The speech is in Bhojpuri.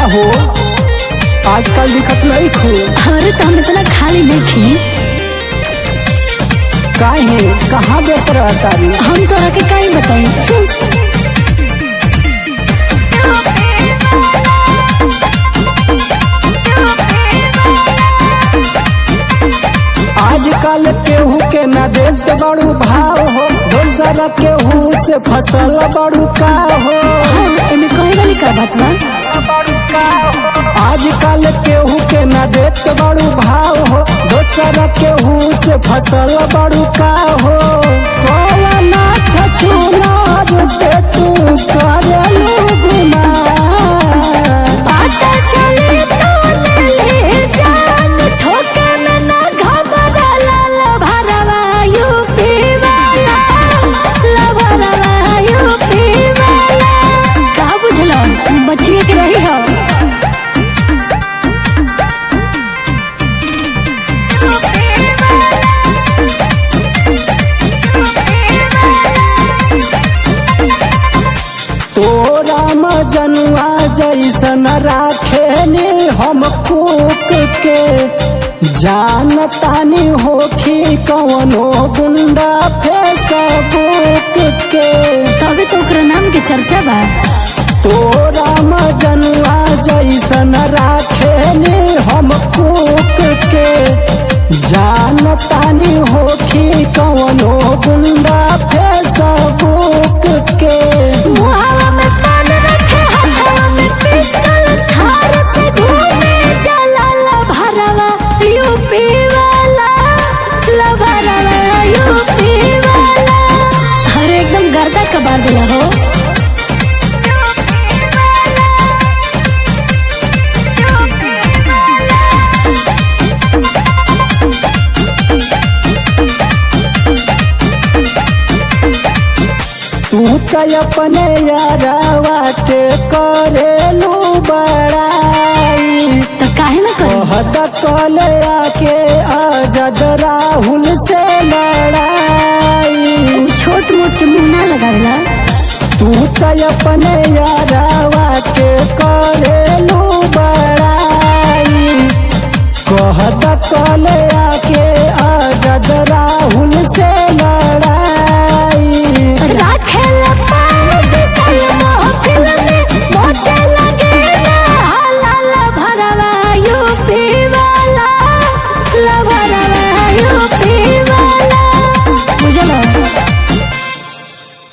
हो आजकल दिखत नहीं खो। अरे तो हम इतना खाली नहीं खी। काहे कहाँ व्यस्त रहता रे? हम तोरा के काहे बताई। आजकल केहू के न देत बड़ू भाव हो, दोसर केहू से फसल बड़ू का हो। एमे कहे वाली का बात बा? आजकल केहू के न देत बड़ू भाव हो, दोसर केहू से फसल बड़ू का हो। कौना छछूना रुपे तू करलू गुनाह। पता चले तो ले जान ठोके में ना घबराला। लभरवा यूपी वाला, लभरवा यूपी वाला। का बुझलो बचिए के रही हो। तोरा मजनुआ जैसन राखेनी हम कूक के, जानतानी होखी कवनो गुंडा फेसबुक के। तबे तो ओकरा नाम के चर्चा बा। तोरा मजनुआ जैसन राखेनी हम कूक के, जानतानी होखी कवनो गुंडा फेसबुक के। मुहावा में पान रखे हाथवा में पिस्टल, थार से घूमे चला। लभरवा यूपी वाला, लभरवा यूपी वाला। अरे एकदम गर्दा कबार दिला हो। तू तो अपने यारवा के करेलू बड़ाई, तो काहे ना करी। कहत कल आके आजाद राहुल से लड़ाई। छोट मोट के मुंह ना लगावेला। तू तो अपने यारवा के करेलू बड़ाई, कहत कल